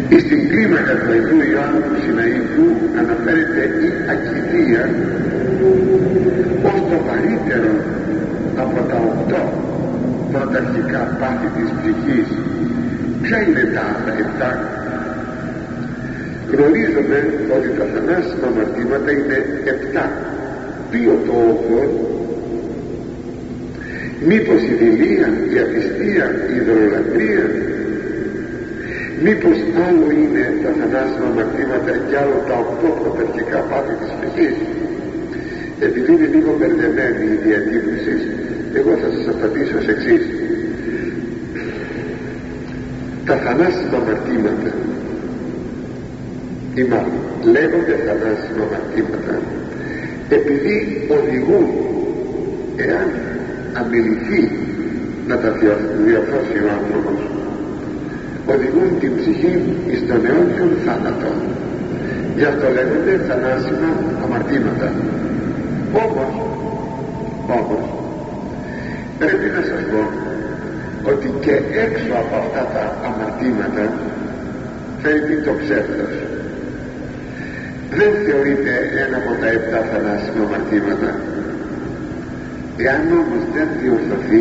Στην κλίμακα του Αγίου Ιωάννου του Συναΐκου αναφέρεται η ακηδία ως το βαρύτερο από τα 8 πρωταρχικά πάθη της ψυχής. Ποια είναι τα άλλα 7? Γνωρίζουμε ότι τα θανάσιμα αμαρτήματα είναι 7. Ποιο το 8? Μήπως η δειλία, η απιστία, η ιδωλολατρία? Μήπως άλλο είναι τα θανάσιμα αμαρτήματα και άλλο τα 8 πρωταρχικά πάθη της ψυχής? Επειδή είναι λίγο μπερδεμένη η διατύπωση, εγώ θα σας απαντήσω ως εξής. Τα θανάσιμα αμαρτήματα, ή μάλλον λέγονται θανάσιμα αμαρτήματα επειδή οδηγούν, εάν αμιληθεί να τα διορθώσει ο άνθρωπος, οδηγούν την ψυχή εις τον αιώνιον θάνατο. Γι' αυτό λέγονται θανάσιμα αμαρτήματα. Όμως πρέπει να σας πω ότι και έξω από αυτά τα αμαρτήματα φέρνει το ψεύδος. Δεν θεωρείται ένα από τα 7 θανάσιμα αμαρτήματα. Εάν όμως δεν διορθωθεί,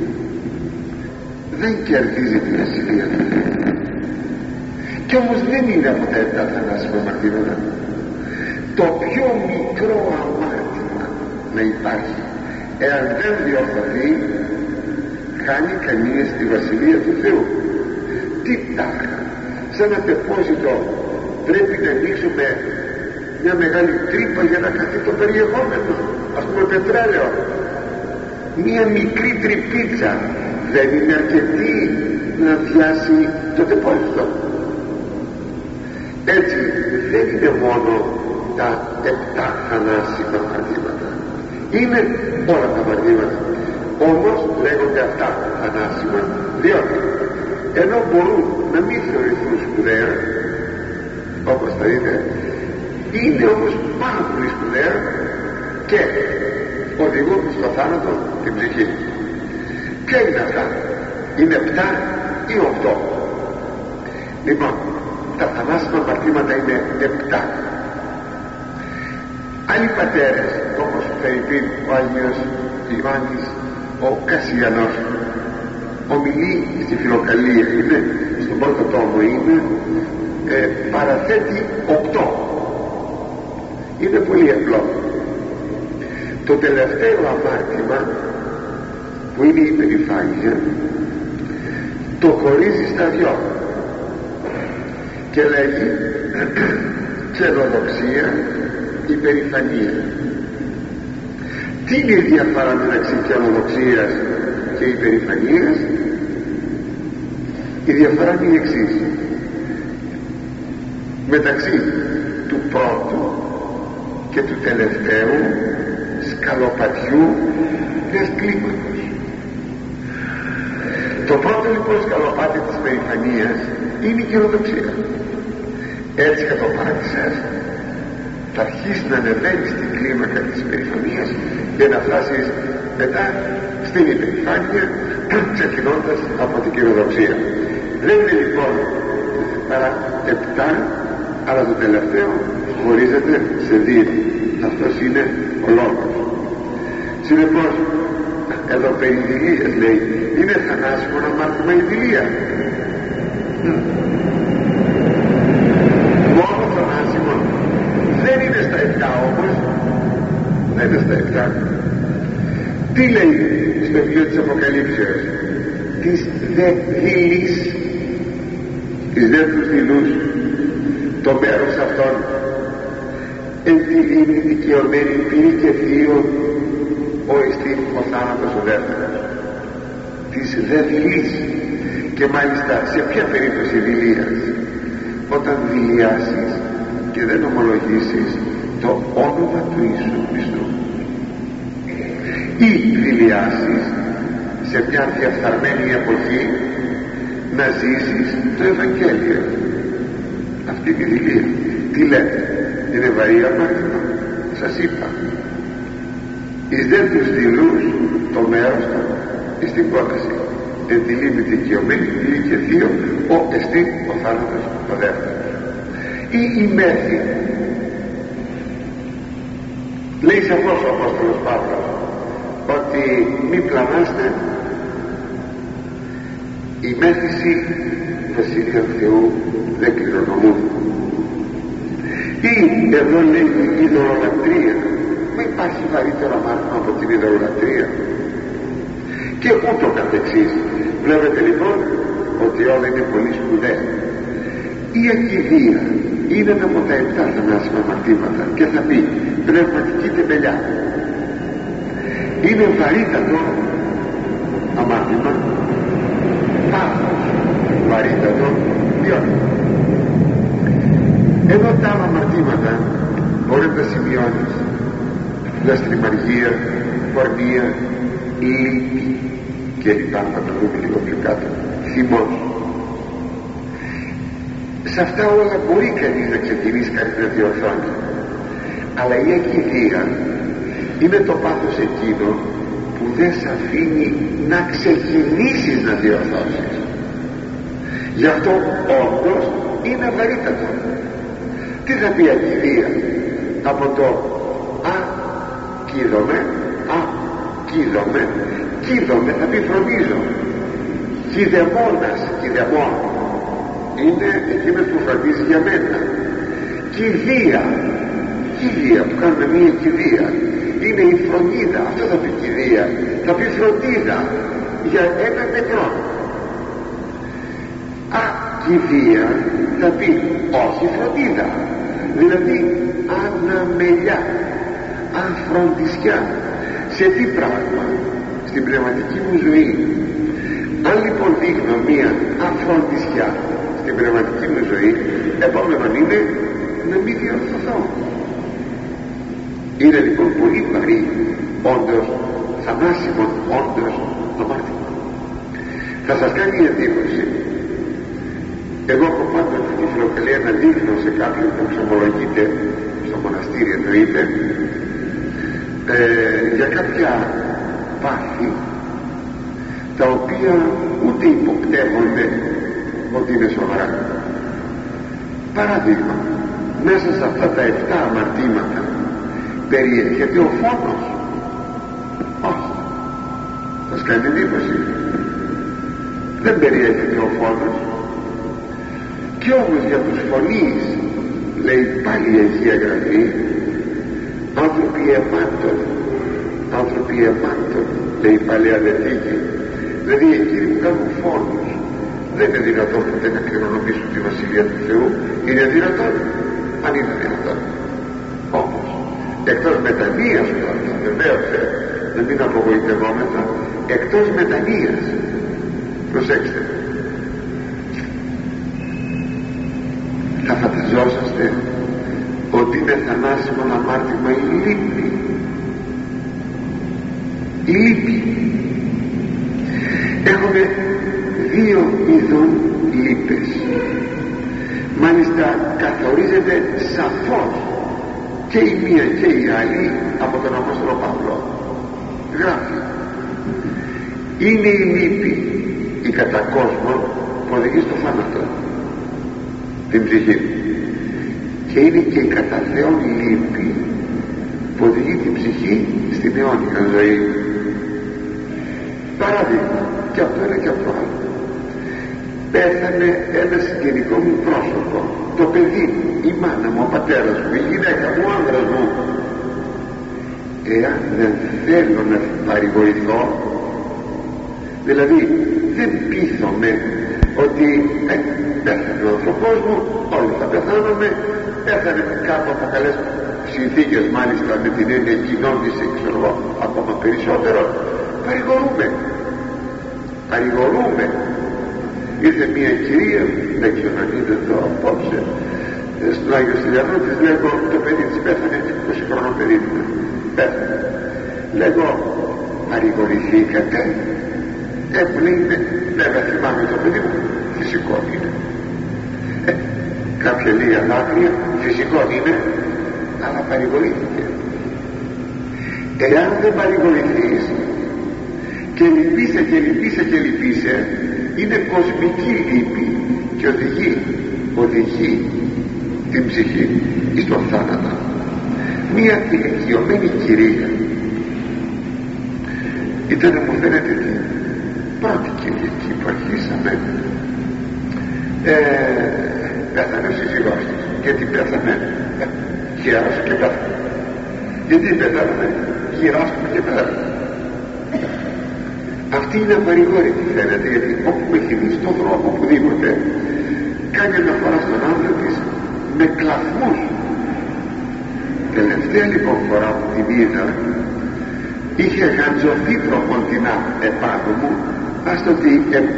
δεν κερδίζει την ασυλία του Θεού. Κι όμως δεν είναι από τα 7 θανάσιμα αμαρτήματα. Το πιο μικρό αμάρτημα να υπάρχει, εάν δεν διορθωθεί, χάνει κανείς τη βασιλεία του Θεού. Τι τάχα, σαν ένα τεπόζιτο πρέπει να ανοίξουμε μια μεγάλη τρύπα για να χαθεί το περιεχόμενο, ας πούμε πετρέλαιο. Μια μικρή τρυπίτσα δεν είναι αρκετή να πιάσει το τεπόζιτο? Έτσι δεν είναι μόνο τα 7 θανάσιμα αμαρτήματα, είναι όλα τα αμαρτήματα. Όμως λέγονται αυτά θανάσιμα διότι ενώ μπορούν να μην θεωρηθούν σπουδαία, όπως θα είναι όμως πάρα πολύ σπουδαία και οδηγούν στο θάνατο την ψυχή. Ποια είναι αυτά? Είναι 7 ή 8? Λοιπόν, τα θανάσιμα αμαρτήματα είναι 7. Άλλοι πατέρες, όπως θα είπε ο Άγιος Ιωάννης ο Κασιανός, ομιλεί στη Φιλοκαλία, είναι στον πρώτο τόμο, είναι παραθέτει 8. Είναι πολύ απλό. Το τελευταίο αμάρτημα, που είναι η υπερηφάνεια, το χωρίζει στα 2 και λέγει ξενοδοξία, υπερηφανία. Τι είναι η διαφορά μεταξύ ξενοδοξίας και υπερηφανίας? Η διαφορά είναι η εξής: μεταξύ του πρώτου και του τελευταίου σκαλοπατιού μιας κλίματος. Το πρώτο λοιπόν σκαλοπάτι της περηφανίας είναι η κοινοδοξία. Έτσι κατοπάτησες θα αρχίσει να ανεβαίνει στην κλίμακα της περηφανίας και να φτάσεις μετά στην υπερηφάνεια, ξεκινώντας από την κοινοδοξία. Δεν είναι λοιπόν παρά 7, αλλά το τελευταίο χωρίζεται σε 2. Αυτός είναι ο λόγος. Συνεπώς εδώ περί δειλίας λέει, είναι θανάσιμο αμάρτημα η δειλία? Μόνο θανάσιμο. Δεν είναι στα 7 όμως. Δεν είναι στα 7. Τι λέει στο βιβλίο της Αποκαλύψεως? Της δε δειλής, της δε τους δειλούς, το μέρος αυτών εν τη λίμνη δικαιωμένη πυρή και θείο ο εστίν ο θάνατος ο δεύτερος. Της δε δειλής. Και μάλιστα σε ποια περίπτωση δειλίας? Όταν δειλιάσεις και δεν ομολογήσεις το όνομα του Ιησού Χριστού, ή δειλιάσεις σε μια διαφθαρμένη εποχή να ζήσεις το Ευαγγέλιο. Αυτή είναι η δειλία. Τι λέτε? Είναι βαρύ αμάρτημα? Σας είπα, εις δε τους δειλούς το μέρος του εις την κόλαση. εν τη λίμνη δικαιωμένη και θείο ο εστί ο θάνατος ο δεύτερος. Ή η μέθη, λέει σαφώς ο Απόστολος Παύλος ότι μη πλανάστε, η μέθηση Βασίλεια Θεού δεν κληρονομούν. Ή εδώ λέει η ειδωλολατρία, μα υπάρχει βαρύτερο αμάρτημα από την ειδωλολατρία, και ούτω καθεξής. Βλέπετε λοιπόν ότι όλα είναι πολύ σπουδαία. Η ακηδεία είναι ένα από τα 7 θανάσιμα αμαρτήματα και θα πει πνευματική τεμπελιά. Είναι βαρύτατο αμάρτημα, πάθος βαρύτατο διότι ενώ τα άλλα αμαρτήματα μπορεί να τα σημειώνεις, λαστριμαργία, πορνεία, λύπη και λοιπά, θα το δούμε λίγο πιο κάτω, θυμός. Σε αυτά όλα μπορεί κανείς να ξεκινήσει κάτι να διορθώνει, αλλά η ακηδεία είναι το πάθος εκείνο που δεν σε αφήνει να ξεκινήσεις να διορθώσεις. Γι' αυτό όντως είναι βαρύτατο. Τι θα πει ακηδεία? Από το κίδομαι θα πει φροντίζω. Κηδεμόνας, κηδεμόν είναι εκείνος που φροντίζει για μένα. Κηδεία που κάνουμε μία κηδεία είναι η φροντίδα. Αυτό θα πει κηδεία, θα πει φροντίδα για έναν νεκρό. Ακηδεία θα πει όχι φροντίδα, δηλαδή αναμελιά, αφροντισιά. Σε τι πράγμα? Στην πνευματική μου ζωή. Αν λοιπόν δείχνω μία αφροντισιά στην πνευματική μου ζωή, επόμενο είναι να μην διορθωθώ. Είναι λοιπόν πολύ βαρύ, όντως θανάσιμο, όντως αμάρτημα. Θα σας κάνει εντύπωση. Εγώ έχω πάντοτε τη φιλοκαλία να δείχνω σε κάποιον που εξομολογείται στο μοναστήρι, εννοείται, για κάποια πάθη τα οποία ούτε υποπτεύονται ότι είναι σοβαρά. Παράδειγμα, μέσα σε αυτά τα 7 αμαρτήματα περιέχεται ο φόνος? Όχι. Σας κάνει εντύπωση? Δεν περιέχεται ο φόνος. Κι όμως για τους φωνείς λέει πάλι η Αγία Γραφή, άνθρωποι εμάντων, λέει η Παλαιά Διαθήκη, δηλαδή εκείνοι που κάνουν φόνους. Δεν είναι δυνατόν ποτέ να κληρονομήσουν τη Βασιλεία του Θεού. Είναι δυνατόν? Αν είναι δυνατόν. Όμως εκτός μετανοίας τώρα, βεβαίως να μην απογοητευόμεθα, εκτός μετανοίας, προσέξτε, θα φανταζόσαστε ότι είναι θανάσιμο αμάρτημα η λύπη. Η λύπη. Έχουμε 2 ειδών λύπες. Μάλιστα καθορίζεται σαφώς και η μία και η άλλη από τον Απόστολο Παύλο. Γράφει, είναι η λύπη η κατά κόσμο που οδηγεί στο θάνατο την ψυχή, και είναι και η κατά Θεόν λύπη που οδηγεί την ψυχή στην αιώνια ζωή. Παράδειγμα, και αυτό είναι και αυτό άλλο. Πέθανε ένα συγγενικό μου πρόσωπο, το παιδί μου, η μάνα μου, ο πατέρας μου, η γυναίκα μου, ο άνδρας μου. Εάν δεν θέλω να παρηγορηθώ, δηλαδή δεν πείθομαι ότι πέθανε ο άνθρωπός μου, όλοι θα πεθάνουμε, πέθανε κάτω από καλές συνθήκες, μάλιστα με την έννοια κοινώνηση, ξέρω εγώ, ακόμα περισσότερο, παρηγορούμε. Ήρθε μια κυρία, δεν ξέρω αν είδε εδώ απόψε, στον Άγιο Στυλιανό, της λέγω, το παιδί της πέθανε, 20 χρόνο παιδί μου, πέθανε. Λέγω, παρηγορηθήκατε? Μου λέει, βέβαια θυμάμαι το παιδί μου, φυσικό είναι. Κάποια λίγα δάκρυα, φυσικό είναι, αλλά παρηγορήθηκε. Εάν δεν παρηγορηθείς και και λυπήσε είναι κοσμική λύπη και οδηγεί την ψυχή εις τον θάνατο. Μία ηλικιωμένη κυρία ήταν, μου φαίνεται, την πρώτη Κυριακή που αρχίσαμε, πέθανε ο σύζυγός της. Γιατί πέθανε? Γέρασε και πέθανε. Γιατί πέθανε? Γυράσκουμε και πέθανε. Αυτή είναι απαρηγόρητη, φαίνεται, γιατί όπου έχει δει στον δρόμο, οπουδήποτε, κάνει αναφορά στον άντρα της με κλαθμούς. Τελευταία λοιπόν φορά που την είδα, είχε γαντζωθεί τροχοντινά επάνω μου, ας το ότι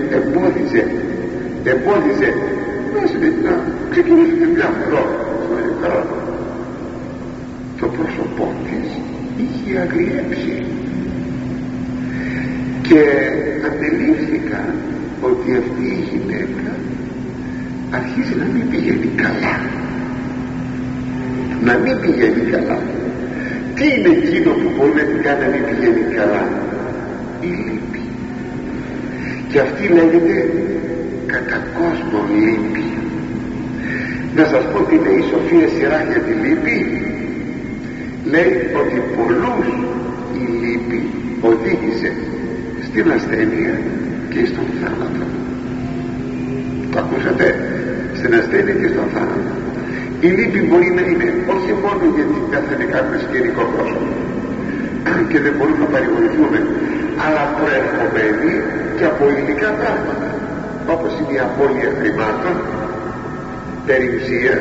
εμπόδιζε να ξεκινήσω τη δουλειά μου εδώ στο Ιωκαράδο. Το πρόσωπό της είχε αγριέψει και αντελήφθηκα ότι αυτή η γυναίκα αρχίζει να μην πηγαίνει καλά. Τι είναι εκείνο που μπορεί να την κάνει να μην πηγαίνει καλά? Η λύπη. Και αυτή λέγεται κατά κόσμο λύπη. Να σας πω τι λέει η Σοφία Σειρά για τη λύπη. Λέει ότι πολλούς η λύπη οδήγησε στην ασθένεια και στον θάνατο. Το ακούσατε? Στην ασθένεια και στον θάνατο. Η λύπη μπορεί να είναι όχι μόνο γιατί πέθανε κάποιο σκηνικό πρόσωπο και δεν μπορούμε να παρηγορηθούμε, αλλά προερχομένη και από υλικά πράγματα, όπως είναι η απώλεια χρημάτων, περιουσίας,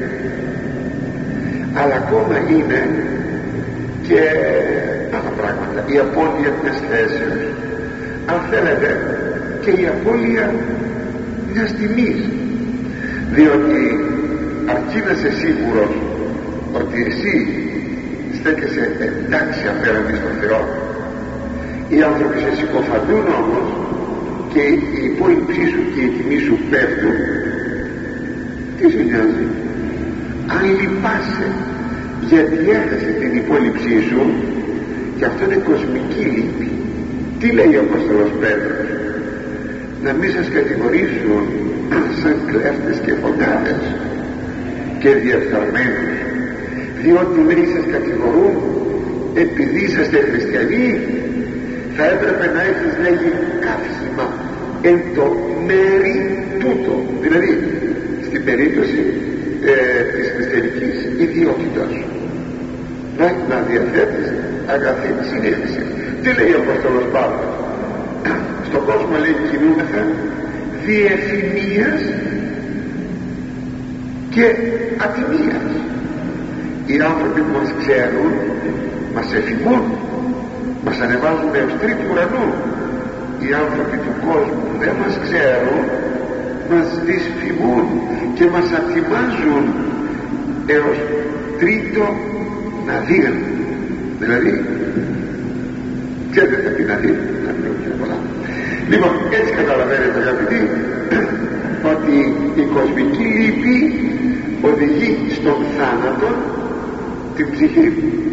αλλά ακόμα είναι και άλλα πράγματα, η απώλεια μιας θέσεως, αν θέλετε, και η απώλεια μιας τιμής, διότι αρκεί να είσαι σίγουρος ότι εσύ στέκεσαι εντάξει απέναντι στον Θεό. Οι άνθρωποι σε συκοφαντούν όμως και η υπόλοιψή σου και η τιμή σου πέφτουν, τι σου νοιάζει? Αν λυπάσαι γιατί έχασε την υπόλοιψή σου, και αυτό είναι κοσμική λύπη. Τι λέει ο Απόστολος Πέτρος? Να μην σας κατηγορήσουν σαν κλέφτες και φωνάδες και διεφθαρμένους, διότι μερικοί σας κατηγορούν επειδή είσαστε χριστιανοί. Θα έπρεπε να έχεις, λέγει, καύσιμα εν το μέρη τούτο, δηλαδή στην περίπτωση της χριστιανικής ιδιότητας να διαθέτεις αγαθή συνείδηση. Τι λέει ο Απόστολος Παύλος? Στον κόσμο, λέει, κινούμεθα διεφημίας και ατιμίας. Οι άνθρωποι που μας ξέρουν μας εφημούν, μας ανεβάζουν έως τρίτου ουρανού. Οι άνθρωποι του κόσμου που δεν μας ξέρουν μας δυσφημούν και μας ατιμάζουν έως τρίτο ναδύρ. Δηλαδή ξέρετε θα πει ναδύρ, θα πει πιο πολλά. Λοιπόν, έτσι καταλαβαίνετε, αγαπητοί, ότι η κοσμική λύπη οδηγεί στον θάνατο την ψυχή.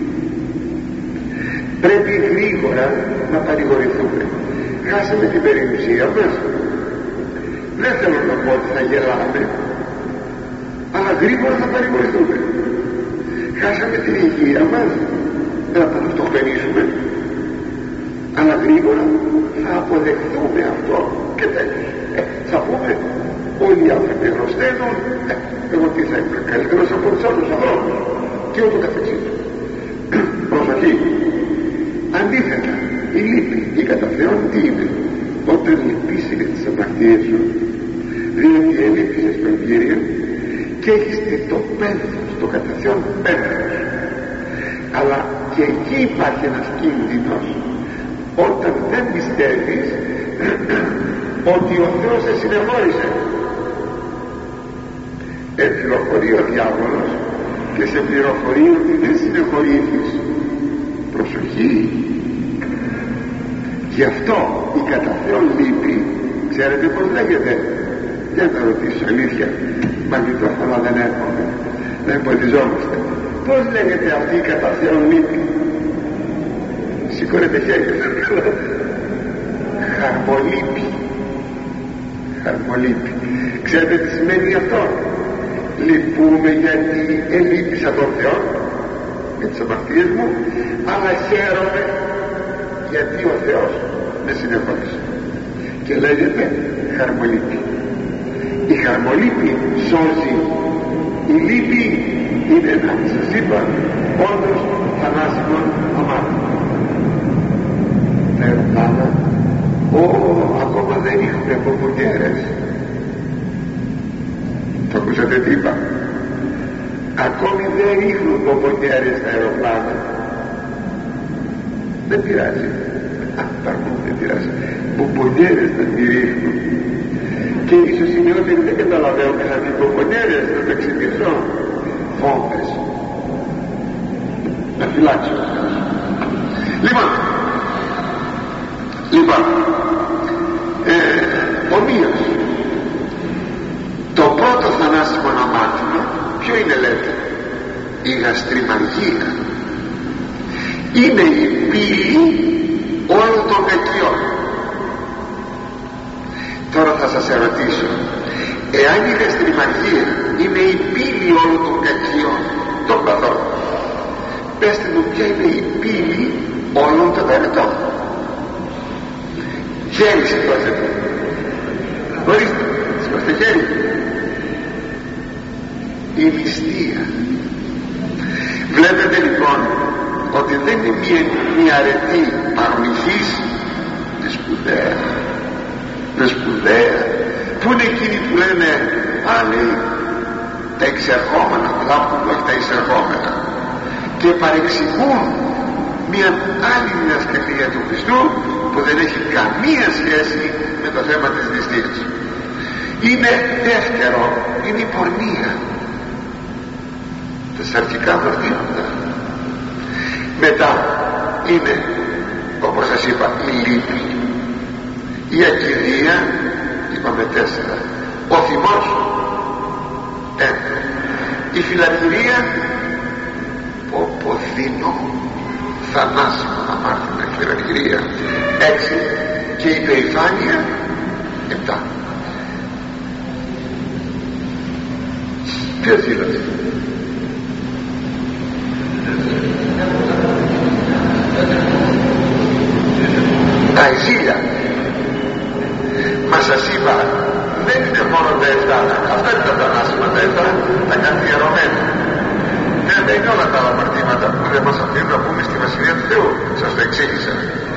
Πρέπει γρήγορα να παρηγορηθούμε. Χάσαμε την περιουσία μας, δεν θέλω να πω ότι θα γελάμε, αλλά γρήγορα θα παρηγορηθούμε. Χάσαμε την υγεία μας, δεν θα το φτωχενήσουμε, αλλά γρήγορα θα αποδεχθούμε αυτό και τέλος. Θα πούμε όλοι οι άνθρωποι γνωσταίνουν, εγώ τι θα είμαι καλύτερος από τους άλλους ανθρώπους και ούτω καθεξής. Προσοχή. Αντίθετα, η λύπη, η κατά Θεόν τι είναι? Όταν λυπείς είναι τις αμαρτίες σου, διότι ελείπησες τον Κύριο και έχεις το πένθος, το κατά Θεόν πένθος. Αλλά και εκεί υπάρχει ένας κίνδυνος, όταν δεν πιστεύεις ότι ο Θεός σε συνεχώρησε. Πληροφορεί ο διάβολος και σε πληροφορεί ότι δεν συνεχωρήθεις. Προσοχή. Γι' αυτό η κατά Θεόν λύπη, ξέρετε πως λέγεται? Για να ρωτήσω, αλήθεια, μαγνητόφωνα δεν έχουμε, δεν πολιτιζόμαστε. Πως λέγεται αυτή η κατά Θεόν λύπη? Σηκώνετε χέρια. χαρμολύπη. Χαρμολύπη. Ξέρετε τι σημαίνει αυτό? Λυπούμε γιατί ελείπησα τον Θεό με τις αμαρτίες μου, αλλά χαίρομαι γιατί ο Θεός με συνεχόρισε, και λέγεται χαρμολύπη. Η χαρμολύπη σώζει. Η λύπη είναι ένα, σας είπα, όντως θανάσιμο αμάρτημα. Τα αεροπλάνα ακόμα δεν είχαμε μπομπονιέρες. Το ακούσατε τι είπα? Ακόμη δεν ρίχνουν μπομπονιέρες στα αεροπλάνα. Δεν πειράζει. Δεν πειράζει. Μπομπονιέρες δεν τη ρίχνουν. Και ίσως οι νεότεροι δεν καταλαβαίνουν να δει μπομπονιέρες. Να τα εξηγήσω. Βόμβες. Να φυλάξω. Λοιπόν, ομοίως, το πρώτο θανάσιμο αμάρτημα ποιο είναι, λέτε? Η γαστριμαργία. Είναι η πύλη όλων των κακιών. Τώρα θα σας ερωτήσω, εάν η γαστριμαργία είναι η πύλη όλων των κακιών, των παθών, πέστε μου ποια είναι η πύλη όλων των ερετών. Χέρι σηκώστε. Ορίστε, σηκώστε χέρι. Η ληστεία. Βλέπετε λοιπόν ότι δεν είναι μια αρετή παρομυθής. Είναι σπουδαία. Είναι σπουδαία. Πού είναι εκείνοι που λένε, λέει, τα εξερχόμενα, λάπτουν όχι τα εισερχόμενα, και παρεξηγούν μια άλλη διδασκαλία του Χριστού που δεν έχει καμία σχέση με το θέμα της ληστείας. Είναι δεύτερο, είναι η πορνεία, τα σαρκικά μορφήματα. Μετά είναι, όπως σας είπα, η λύπη, η ακηδεία, είπαμε 4, ο θυμός, 1, η φιλαρχηρία, ποποδίνο, θανάσιμο αμάρτημα, η φιλαρχηρία, 6, και η περηφάνεια, 7. Ποιος δηλαδή? Τα ζήλια. Μα σας είπα, δεν είναι μόνο τα 7, αυτά είναι τα θανάσιμα τα 7, τα καθιερωμένα. Δεν είναι όλα τα άλλα αμαρτήματα που δεν μας αφήνουν να πούμε στη Βασιλεία του Θεού. Σας το εξήγησα.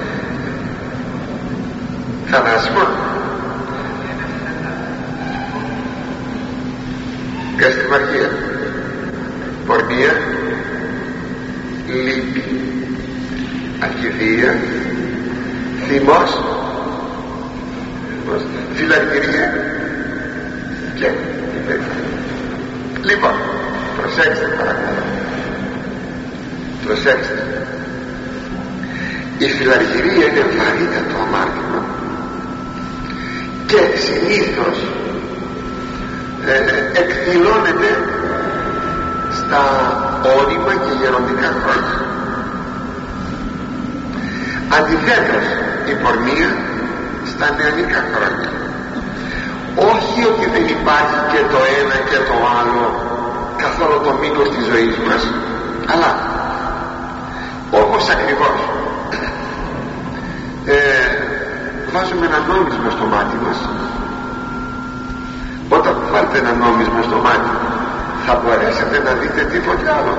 Θανάσιμο. Γαστριμαργία, πορνεία, λύπη, ακηδεία, θυμός, φιλαρχηρία και υπέροχη. Λοιπόν, προσέξτε παρακαλώ, προσέξτε. Η φιλαρχηρία είναι βαρύτατο αμάρτημα και συνήθως εκδηλώνεται στα όρημα και γεροντικά χρόνια. Αντιθέτως, η πορνεία στα νεανικά χρόνια. Όχι ότι δεν υπάρχει και το ένα και το άλλο καθ' όλο το μήκος της ζωής μας, αλλά όπως ακριβώς βάζουμε ένα νόμισμα στο μάτι μας. Όταν βάλετε ένα νόμισμα στο μάτι, θα μπορέσετε να δείτε τίποτε άλλο?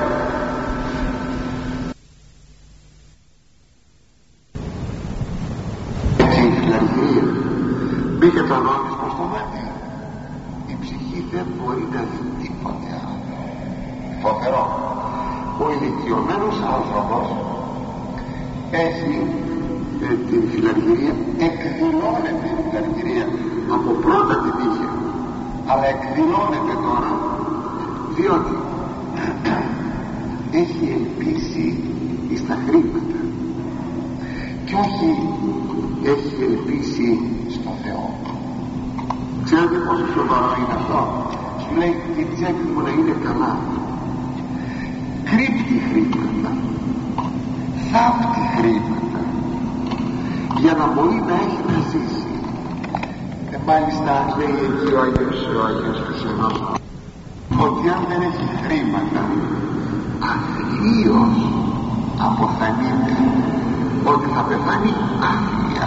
Έτσι η φιλαρχηρία μπήκε το νόμισμα στο μάτι, η ψυχή δεν μπορεί να δει τίποτε άλλο. Φοβερό. Ο ηλικιωμένος άνθρωπος έχει την φιλαρχηρία, εκδηλώνεται η φιλαρχηρία, από πρώτα την είχε, αλλά εκδηλώνεται τώρα διότι έχει ελπίσει στα χρήματα και όχι έχει ελπίσει στο Θεό. Ξέρετε πόσο σοβαρό είναι αυτό? Σου λέει η τσέπη μου να είναι καλά, κρύπτει χρήματα, θάπτει χρήματα, για να μπορεί να έχει να ζήσει. Μάλιστα λέει εκεί ο Άγιος Χριστιανός ότι αν δεν έχει χρήματα αθλίως αποθανείται, ότι θα πεθάνει άθλια.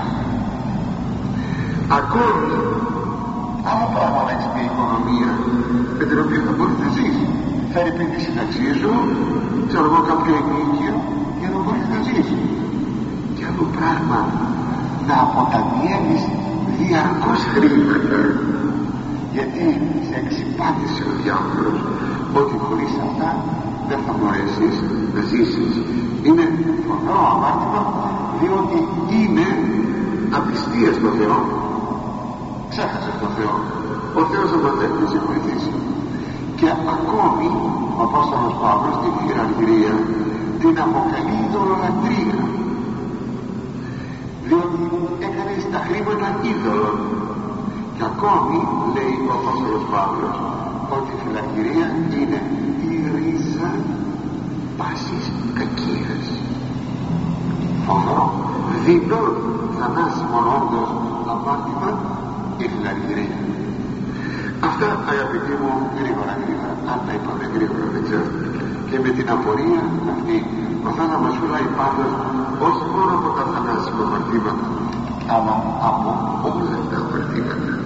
Ακόμη άλλο πράγμα να έχεις μια οικονομία με την οποία θα μπορείς να ζεις. Φέρει πριν τη συνταξή σου, ξέρω εγώ, κάποιο ενίκιο για να μπορείς να ζεις. Και άλλο πράγμα να αποταμιεύεις διαρκώς χρήματα, γιατί σε εξυπάτησε ο διάβολος ότι χωρίς αυτά δεν θα μπορέσεις να ζήσεις. Είναι φοβερό αμάρτημα, διότι είναι απιστία στο Θεό. Ξέχασες τον Θεό. Ο Θεός δεν μπορεί να σε βοηθήσει. Και ακόμη ο Απόστολος Παύλος την χειραγγυρία την αποκαλεί ειδωλολατρία, διότι έκανε στα χρήματα είδωλων. Και ακόμη λέει ο Απόστολος Παύλος ότι η φιλαγγυρία είναι η ρίζα πάσης κακίας. Φοβερό, δεινό θανάσιμον όντως αμάρτημα η φιλαγγυρία. Αυτά, αγαπητοί μου, γρήγορα, αν τα είπαμε γρήγορα δεν ξέρω, και με την απορία αυτή ο θα να μας φυλάει πάντως όχι μόνο από τα θανάσιμα αμαρτήματα, αλλά από όλα τα αμαρτήματα.